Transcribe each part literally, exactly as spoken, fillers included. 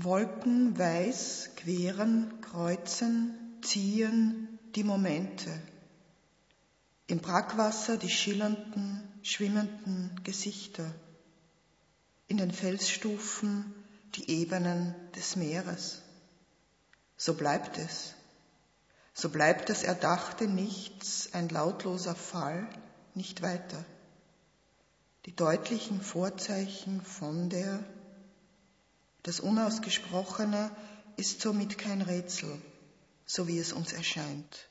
Wolken weiß queren, kreuzen, ziehen die Momente. Im Brackwasser die schillernden, schwimmenden Gesichter. In den Felsstufen die Ebenen des Meeres. So bleibt es. So bleibt das erdachte Nichts, ein lautloser Fall, nicht weiter. Die deutlichen Vorzeichen von der, das Unausgesprochene ist somit kein Rätsel, so wie es uns erscheint.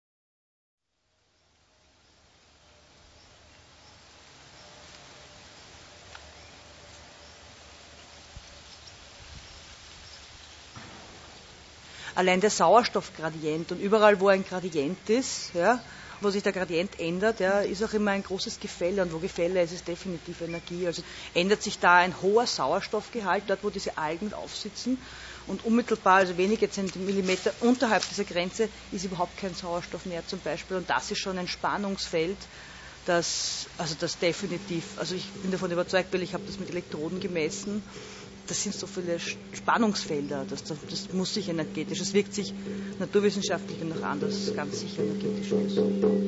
Allein der Sauerstoffgradient und überall, wo ein Gradient ist, ja, wo sich der Gradient ändert, ja, ist auch immer ein großes Gefälle und wo Gefälle ist, ist definitiv Energie. Also ändert sich da ein hoher Sauerstoffgehalt, dort wo diese Algen aufsitzen und unmittelbar, also wenige Zentimeter unterhalb dieser Grenze, ist überhaupt kein Sauerstoff mehr zum Beispiel und das ist schon ein Spannungsfeld, das, also das definitiv, also ich bin davon überzeugt, weil ich habe das mit Elektroden gemessen, das sind so viele Spannungsfelder, das, das muss sich energetisch, es wirkt sich naturwissenschaftlich noch anders, ganz sicher energetisch aus.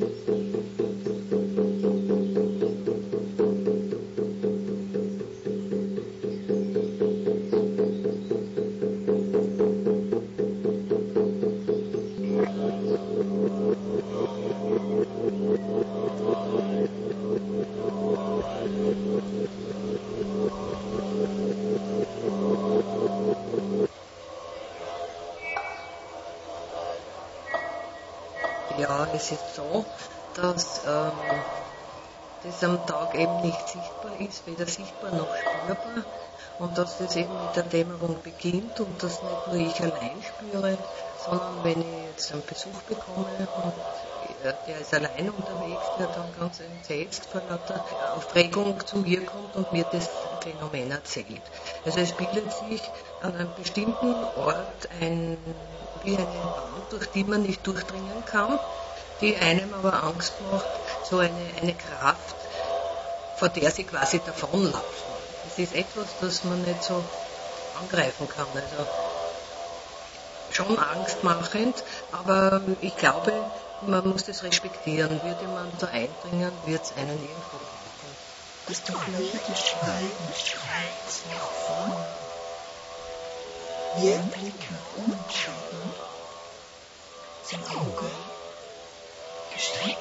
Ja, es ist so, dass ähm, das am Tag eben nicht sichtbar ist, weder sichtbar noch spürbar und dass das eben mit der Dämmerung beginnt und das nicht nur ich allein spüre, sondern wenn ich jetzt einen Besuch bekomme und der ist allein unterwegs, der dann ganz entsetzt vor lauter Aufregung zu mir kommt und mir das Phänomen erzählt. Also es bildet sich an einem bestimmten Ort ein, wie eine Wand, durch die man nicht durchdringen kann, die einem aber Angst macht, so eine, eine Kraft, vor der sie quasi davonlaufen. Es ist etwas, das man nicht so angreifen kann. Also schon angstmachend, aber ich glaube, man muss das respektieren. Würde man da eindringen, wird es einen irgendwo brauchen. Das durchwehte Schweigen schreit nach vorn. Wir blicken um und schauen, sein Auge gestreckt.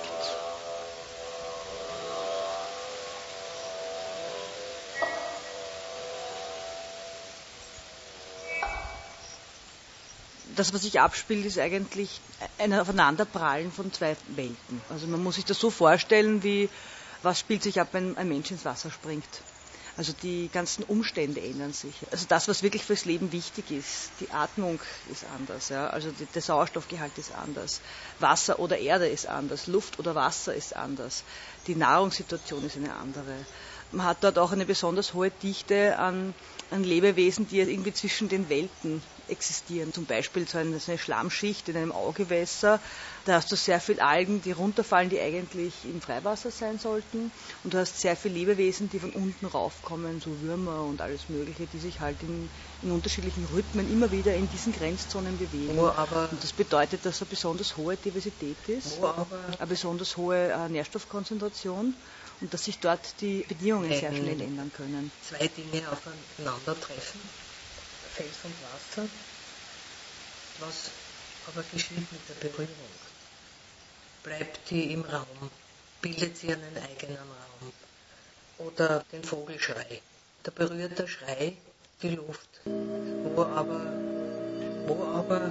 Das, was sich abspielt, ist eigentlich ein Aufeinanderprallen von zwei Welten. Also man muss sich das so vorstellen, wie was spielt sich ab, wenn ein Mensch ins Wasser springt. Also die ganzen Umstände ändern sich. Also das, was wirklich fürs Leben wichtig ist, die Atmung ist anders, ja? Also die, der Sauerstoffgehalt ist anders, Wasser oder Erde ist anders, Luft oder Wasser ist anders, die Nahrungssituation ist eine andere. Man hat dort auch eine besonders hohe Dichte an, an Lebewesen, die irgendwie zwischen den Welten existieren. Zum Beispiel so eine, so eine Schlammschicht in einem Augewässer, da hast du sehr viel Algen, die runterfallen, die eigentlich im Freiwasser sein sollten. Und du hast sehr viele Lebewesen, die von unten raufkommen, so Würmer und alles Mögliche, die sich halt in, in unterschiedlichen Rhythmen immer wieder in diesen Grenzzonen bewegen. Wo aber und das bedeutet, dass eine besonders hohe Diversität ist, wo aber eine besonders hohe äh, Nährstoffkonzentration und dass sich dort die Bedingungen sehr schnell ändern können. Zwei Dinge aufeinandertreffen, Fels und Wasser. Was aber geschieht mit der Berührung? Bleibt die im Raum? Bildet sie einen eigenen Raum? Oder den Vogelschrei? Da berührt der Schrei die Luft, wo aber, wo aber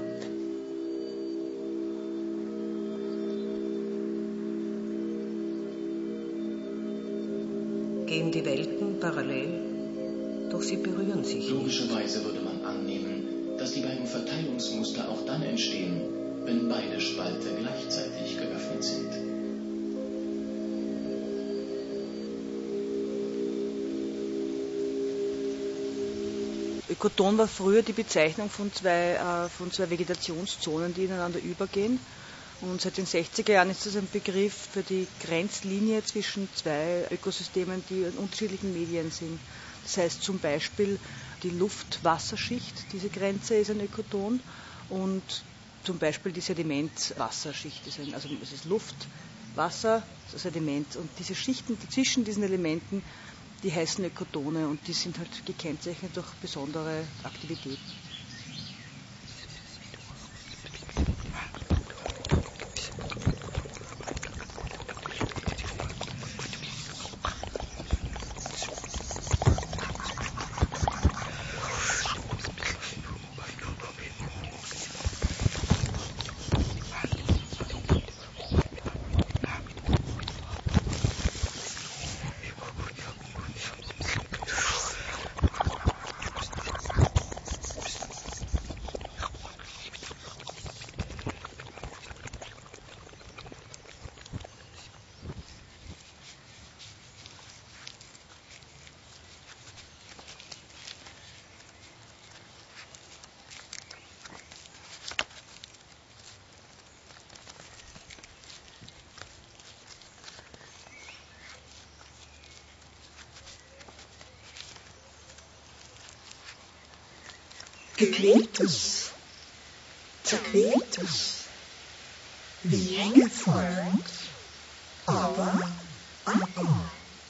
gehen die Welten parallel, doch sie berühren sich. Logischerweise würde man annehmen, dass die beiden Verteilungsmuster auch dann entstehen, wenn beide Spalte gleichzeitig geöffnet sind. Ökoton war früher die Bezeichnung von zwei, äh, von zwei Vegetationszonen, die ineinander übergehen. Und seit den sechziger Jahren ist das ein Begriff für die Grenzlinie zwischen zwei Ökosystemen, die in unterschiedlichen Medien sind. Das heißt zum Beispiel die Luft-Wasserschicht, diese Grenze ist ein Ökoton, und zum Beispiel die Sediment-Wasserschicht, also es ist Luft, Wasser, Sediment, und diese Schichten zwischen diesen Elementen, die heißen Ökotone, und die sind halt gekennzeichnet durch besondere Aktivitäten. Gequältes, zerquältes, wie hängefallend, aber angekommen.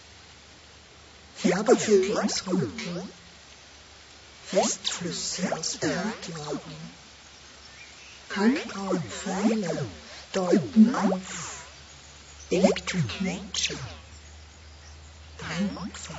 Färbevögel als Rücken, Festflüsse aus Erdlagen, kalkgraue Pfeile deuten auf Electric Nature, dein Notfall.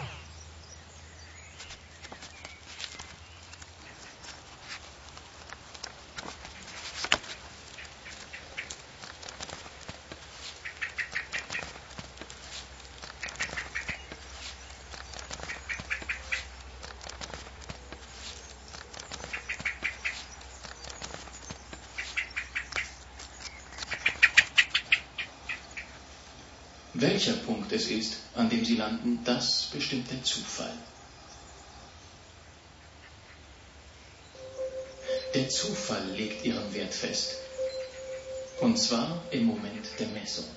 Welcher Punkt es ist, an dem Sie landen, das bestimmt der Zufall. Der Zufall legt Ihren Wert fest. Und zwar im Moment der Messung.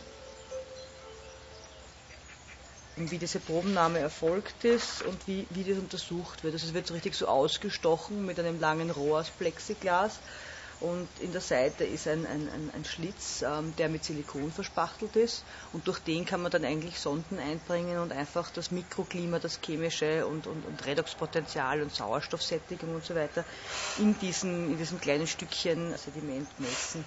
Wie diese Probennahme erfolgt ist und wie, wie das untersucht wird. Also es wird so richtig so ausgestochen mit einem langen Rohr aus Plexiglas. Und in der Seite ist ein, ein, ein, ein Schlitz, ähm, der mit Silikon verspachtelt ist, und durch den kann man dann eigentlich Sonden einbringen und einfach das Mikroklima, das chemische und, und, und Redoxpotential und Sauerstoffsättigung und so weiter in diesem, in diesem kleinen Stückchen Sediment messen.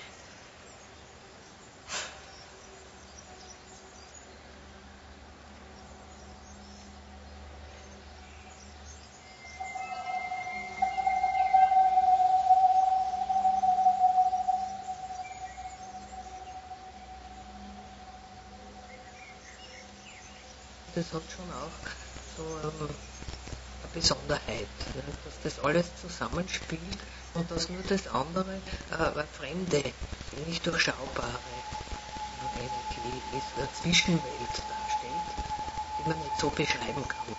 Das hat schon auch so ähm, eine Besonderheit, ne? Dass das alles zusammenspielt und dass nur das andere äh, eine fremde, nicht durchschaubare Energie ist, eine Zwischenwelt darstellt, die man nicht so beschreiben kann.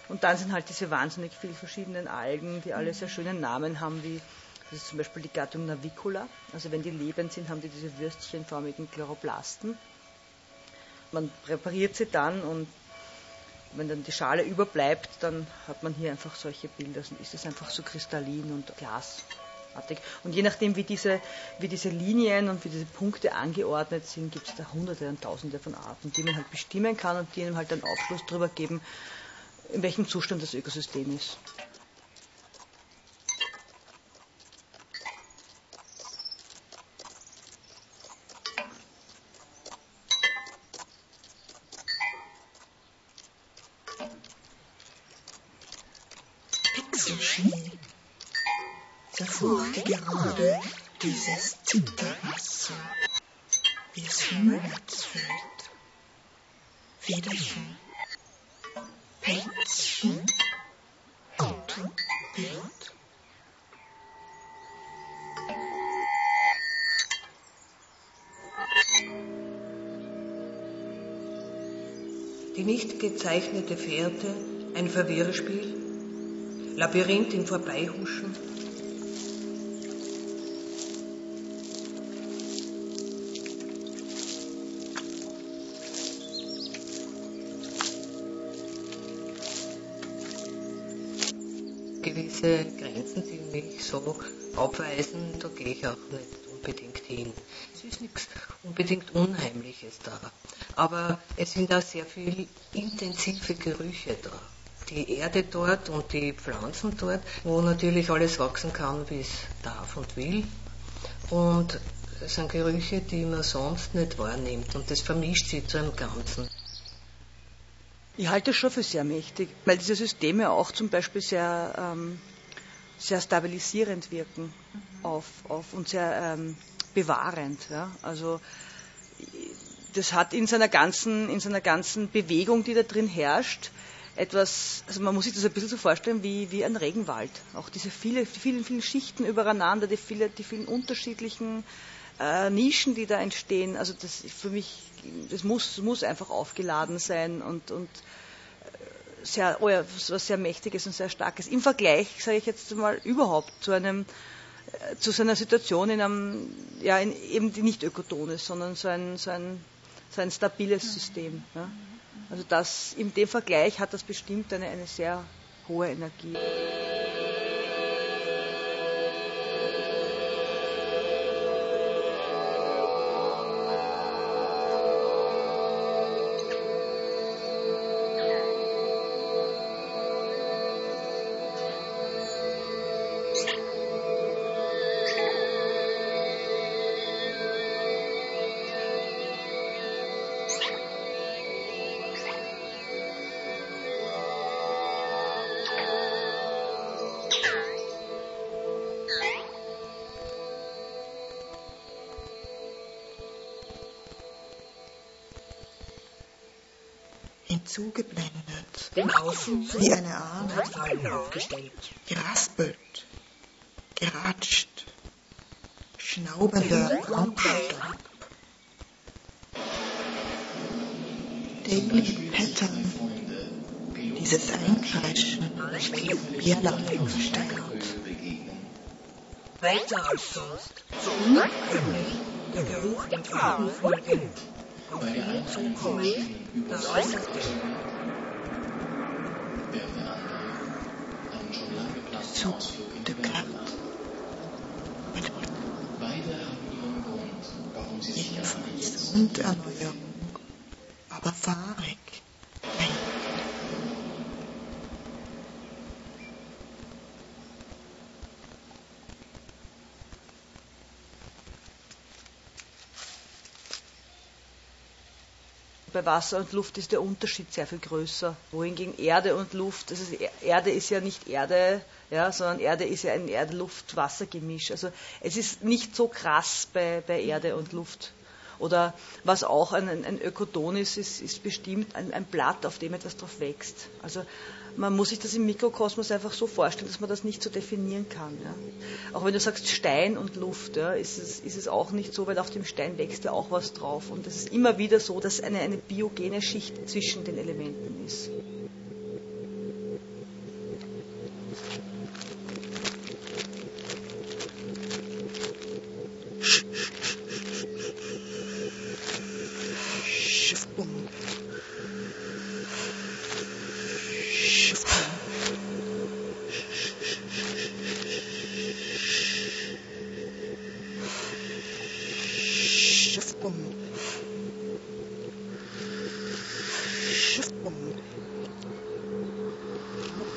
Und dann sind halt diese wahnsinnig vielen verschiedenen Algen, die alle sehr schöne Namen haben, wie das ist zum Beispiel die Gattung Navicula. Also wenn die lebend sind, haben die diese würstchenförmigen Chloroplasten. Man präpariert sie dann und wenn dann die Schale überbleibt, dann hat man hier einfach solche Bilder. Dann ist es einfach so kristallin und glasartig. Und je nachdem, wie diese, wie diese Linien und wie diese Punkte angeordnet sind, gibt es da hunderte und tausende von Arten, die man halt bestimmen kann und die einem halt einen Aufschluss darüber geben, in welchem Zustand das Ökosystem ist. Pixelschnee verfluchte gerade dieses Zitterwasser, wie es vorwärts fällt. Federchen, Pelzchen, Autobild. Die nicht gezeichnete Fährte, ein Verwirrspiel, Labyrinth im Vorbeihuschen. Gewisse Grenzen, die mich so abweisen, da gehe ich auch nicht unbedingt hin. Es ist nichts unbedingt Unheimliches da, aber es sind auch sehr viele intensive Gerüche da. Die Erde dort und die Pflanzen dort, wo natürlich alles wachsen kann, wie es darf und will. Und es sind Gerüche, die man sonst nicht wahrnimmt und das vermischt sich zu einem Ganzen. Ich halte es schon für sehr mächtig, weil diese Systeme auch zum Beispiel sehr, ähm, sehr stabilisierend wirken auf, auf und sehr ähm, bewahrend. Ja? Also das hat in seiner ganzen, in seiner ganzen Bewegung, die da drin herrscht, etwas, also man muss sich das ein bisschen so vorstellen wie, wie ein Regenwald. Auch diese viele, die vielen, vielen Schichten übereinander, die, viele, die vielen unterschiedlichen äh, Nischen, die da entstehen. Also das für mich, das muss, muss einfach aufgeladen sein und, und sehr, oh ja, was sehr Mächtiges und sehr Starkes. Im Vergleich, sage ich jetzt mal, überhaupt zu einem, zu so einer Situation in einem, ja, in, eben die nicht ökoton ist, sondern so ein, so ein, so ein stabiles System. Ja. Also das, in dem Vergleich hat das bestimmt eine, eine sehr hohe Energie. Hinzugeblendet, im Außen wie eine Ahnenfalle aufgestellt, geraspelt, geratscht, schnaubender Raumstaub. Daily Pattern, dieses Einkreischen, Bärlaufen verstärkt. Weiter als sonst, so unabkömmlich, der Geruch dem Farben folgend. Auf ihn zukommen, das Äußerste. Während der andere einen schon lange geplanten Zu Ausflug in die de Welt carte. plant. Beide haben ihren Grund, warum sie sich Jedenfalls erreichen. und Erneuerung, aber fahrig, wenig. Bei Wasser und Luft ist der Unterschied sehr viel größer. Wohingegen Erde und Luft, das ist, Erde ist ja nicht Erde, ja, sondern Erde ist ja ein Erde-Luft-Wasser-Gemisch. Also es ist nicht so krass bei, bei Erde und Luft. Oder was auch ein, ein Ökoton ist, ist, ist bestimmt ein, ein Blatt, auf dem etwas drauf wächst. Also man muss sich das im Mikrokosmos einfach so vorstellen, dass man das nicht so definieren kann. Ja. Auch wenn du sagst Stein und Luft, ja, ist, es, ist es auch nicht so, weil auf dem Stein wächst ja auch was drauf. Und es ist immer wieder so, dass eine, eine biogene Schicht zwischen den Elementen ist.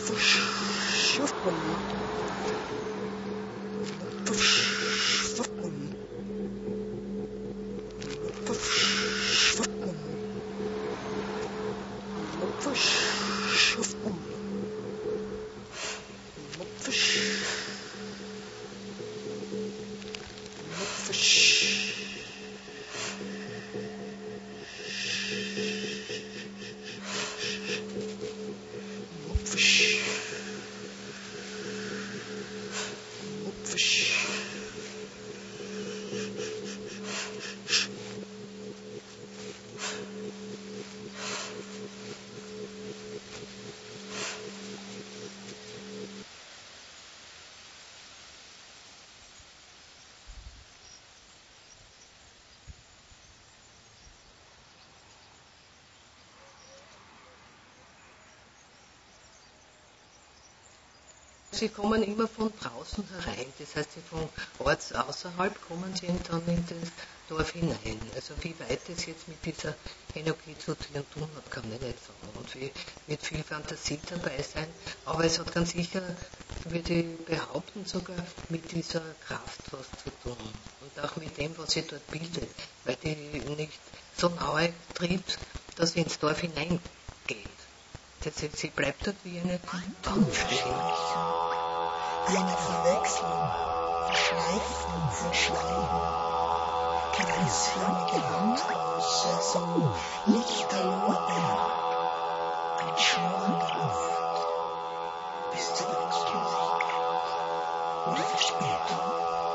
Sie kommen immer von draußen herein, das heißt, sie von Orts außerhalb kommen sie dann in das Dorf hinein. Also wie weit das jetzt mit dieser Energie zu tun hat, kann ich nicht sagen. Und wie, wird viel Fantasie dabei sein, aber es hat ganz sicher, würde ich behaupten, sogar mit dieser Kraft was zu tun. Und auch mit dem, was sie dort bildet, weil die nicht so nahe tritt, dass sie ins Dorf hineingeht. Das heißt, sie bleibt dort wie eine Wand stehen. Eine Verwechslung, Verschleifung von Schleimen, kreisförmige Landhäuser, so lichterloh, ein Schmoren der Luft, bis zur Ausmusik oder Verspätung.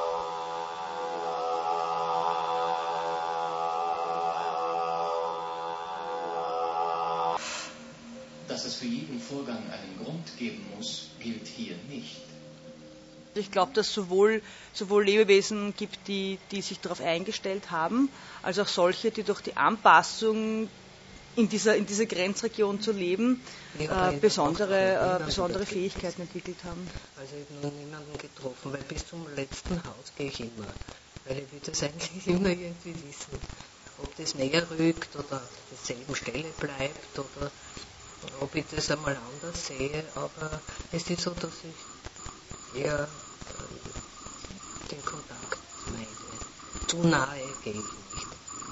Dass es für jeden Vorgang einen Grund geben muss, gilt hier nicht. Ich glaube, dass es sowohl, sowohl Lebewesen gibt, die, die sich darauf eingestellt haben, als auch solche, die durch die Anpassung in dieser, in dieser Grenzregion zu leben, ja, äh, besondere, äh, besondere Fähigkeiten entwickelt haben. Also ich habe noch niemanden getroffen, weil bis zum letzten Haus gehe ich immer. Weil ich will das eigentlich immer irgendwie wissen, ob das näher rückt oder auf derselben Stelle bleibt oder ob ich das einmal anders sehe. Aber es ist so, dass ich eher den Kontakt meide. Zu nahe gehe ich nicht.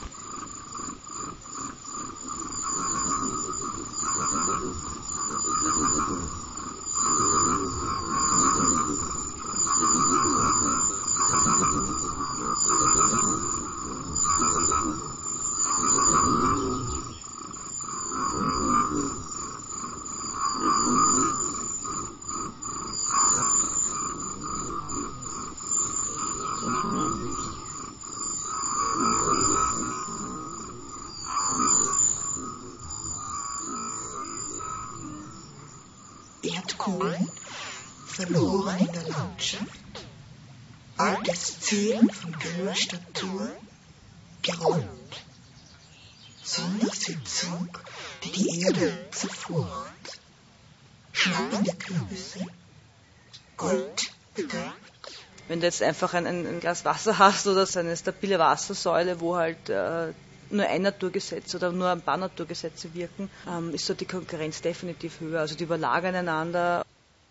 Erdkohlen, verloren in der Landschaft, altes Zählen von Gürstatur, geräumt, Sondersitzung, die die Erde zerfurcht, schnappende Kürbisse, Gold bedeckt. Wenn du jetzt einfach ein, ein Glas Wasser hast oder so eine stabile Wassersäule, wo halt äh, nur ein Naturgesetz oder nur ein paar Naturgesetze wirken, ähm, ist so die Konkurrenz definitiv höher. Also die überlagern einander.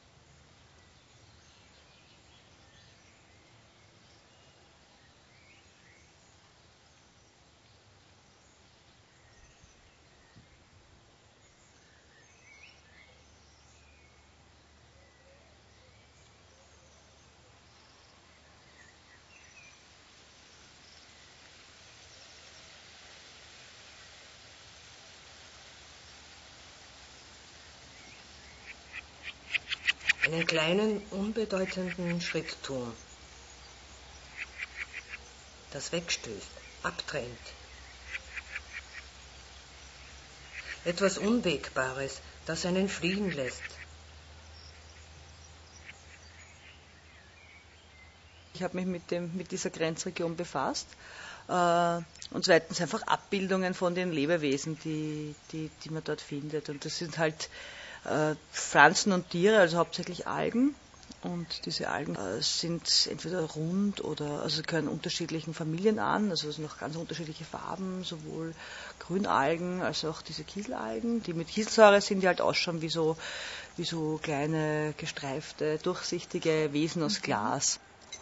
Einen kleinen, unbedeutenden Schritt tun, das wegstößt, abtrennt. Etwas Unwägbares, das einen fliehen lässt. Ich habe mich mit, dem, mit dieser Grenzregion befasst. Äh, und zweitens einfach Abbildungen von den Lebewesen, die, die, die man dort findet. Und das sind halt äh, Pflanzen und Tiere, also hauptsächlich Algen. Und diese Algen äh, sind entweder rund oder also gehören unterschiedlichen Familien an, also es sind noch ganz unterschiedliche Farben, sowohl Grünalgen als auch diese Kieselalgen, die mit Kieselsäure sind, die halt ausschauen wie so, wie so kleine, gestreifte, durchsichtige Wesen aus Glas.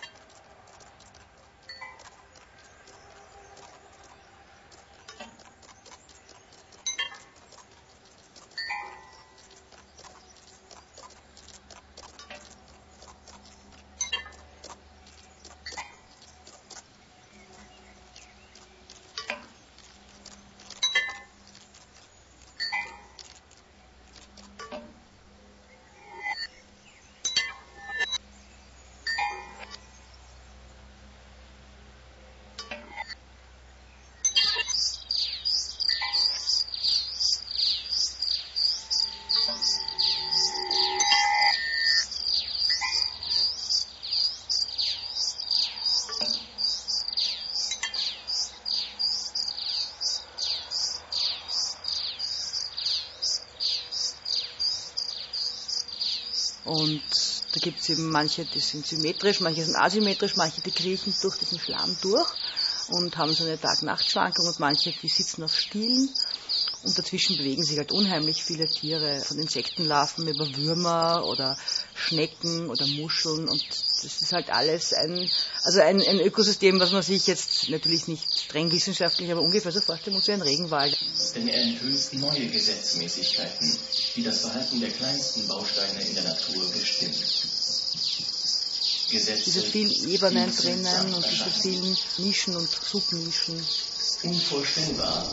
Und da gibt es eben manche, die sind symmetrisch, manche sind asymmetrisch, manche, die kriechen durch diesen Schlamm durch und haben so eine Tag-Nacht-Schwankung und manche, die sitzen auf Stielen. Und dazwischen bewegen sich halt unheimlich viele Tiere, von Insektenlarven über Würmer oder Schnecken oder Muscheln. Und das ist halt alles ein, also ein, ein Ökosystem, was man sich jetzt natürlich nicht streng wissenschaftlich, aber ungefähr so vorstellen muss wie ein Regenwald. Denn er enthüllt neue Gesetzmäßigkeiten, die das Verhalten der kleinsten Bausteine in der Natur bestimmen. Gesetze, diese vielen Ebenen die drinnen und diese vielen Nischen und Subnischen. Unvorstellbar.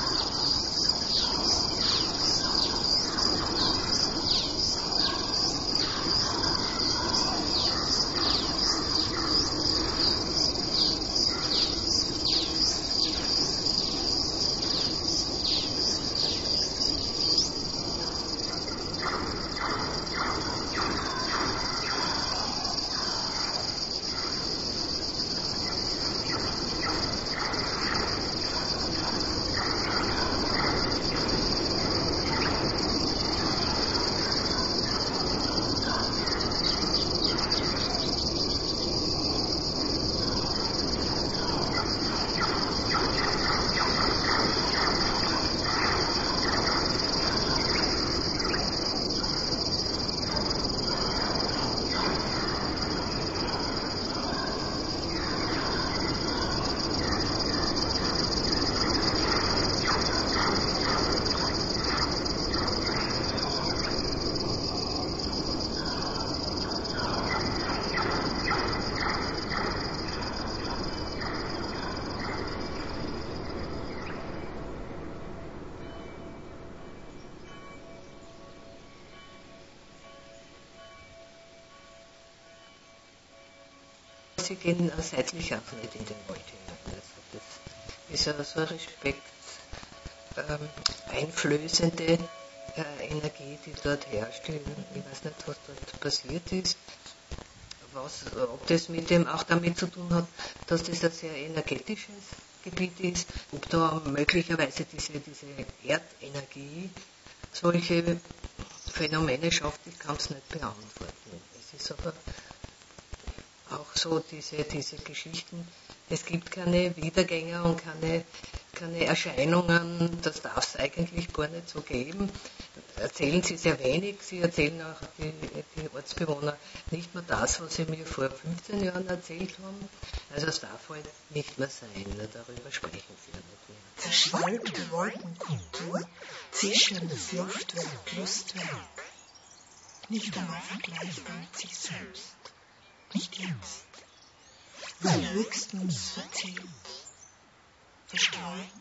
Sie gehen seitlich auch nicht in den Wald hinein. Also das ist ja so eine Respekt ähm, einflößende äh, Energie, die dort herrscht. Ich weiß nicht, was dort passiert ist. Was, ob das mit dem auch damit zu tun hat, dass das ein sehr energetisches Gebiet ist, ob da möglicherweise diese, diese Erdenergie solche Phänomene schafft, ich kann es nicht beantworten. Es ist aber auch so diese, diese Geschichten, es gibt keine Wiedergänger und keine, keine Erscheinungen, das darf es eigentlich gar nicht so geben. Erzählen sie sehr wenig, sie erzählen auch die, die Ortsbewohner nicht mehr das, was sie mir vor fünfzehn Jahren erzählt haben. Also es darf halt nicht mehr sein, darüber sprechen sie ja nicht mehr. Verschwölbte Wolkenkultur, zischendes Luftwerk, Lustwerk, nicht einmal vergleichbar mit sich selbst. Nicht jetzt, weil höchstens verzählt, verstreut.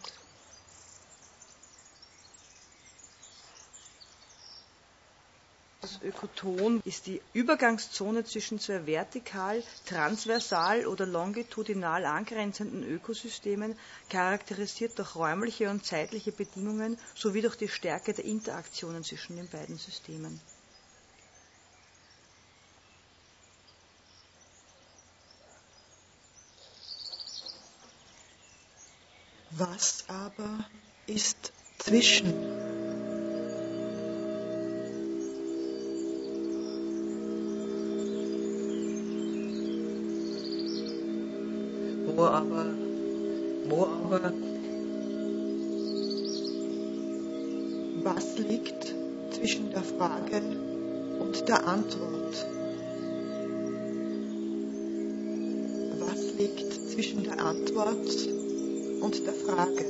Das Ökoton ist die Übergangszone zwischen zwei vertikal, transversal oder longitudinal angrenzenden Ökosystemen, charakterisiert durch räumliche und zeitliche Bedingungen sowie durch die Stärke der Interaktionen zwischen den beiden Systemen. Was aber ist zwischen? Wo aber, wo aber, Was liegt zwischen der Frage und der Antwort. Was liegt zwischen der Antwort und der Frage?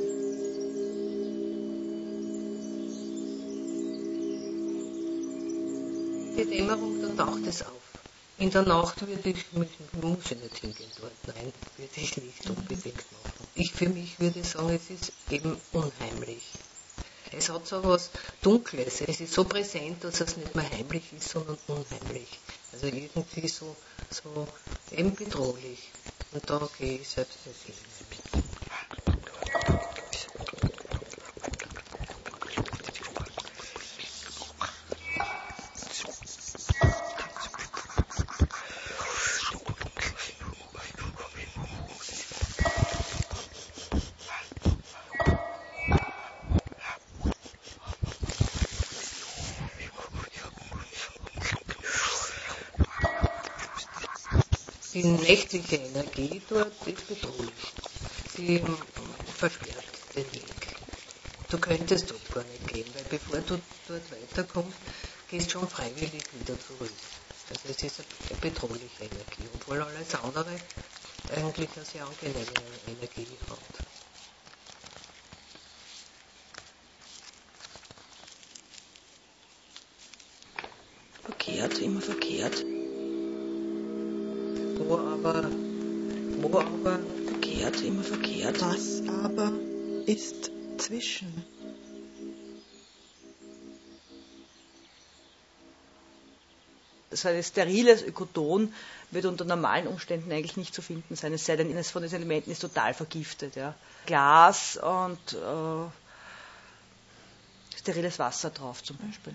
Die Dämmerung, da taucht es auf. In der Nacht würde ich, muss ich nicht hingehen dort, nein, würde ich nicht unbedingt machen. Ich für mich würde sagen, es ist eben unheimlich. Es hat so was Dunkles, es ist so präsent, dass es nicht mehr heimlich ist, sondern unheimlich. Also irgendwie so, so eben bedrohlich. Und da gehe ich selbst nicht hin. Die nächtliche Energie dort ist bedrohlich. Sie versperrt den Weg. Du könntest dort gar nicht gehen, weil bevor du dort weiterkommst, gehst du schon freiwillig wieder zurück. Also es ist eine bedrohliche Energie, obwohl alles andere eigentlich eine sehr angenehme Energie hat. Verkehrt, immer verkehrt. Wo aber, wo aber, Verkehrt, immer verkehrt. Was aber ist zwischen? Das heißt, steriles Ökoton wird unter normalen Umständen eigentlich nicht zu finden sein, es sei denn, eines von diesen Elementen ist total vergiftet. Ja. Glas und äh, steriles Wasser drauf zum Beispiel.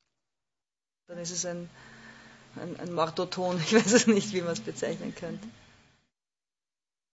Dann ist es ein, ein, ein Mortoton, ich weiß es nicht, wie man es bezeichnen könnte.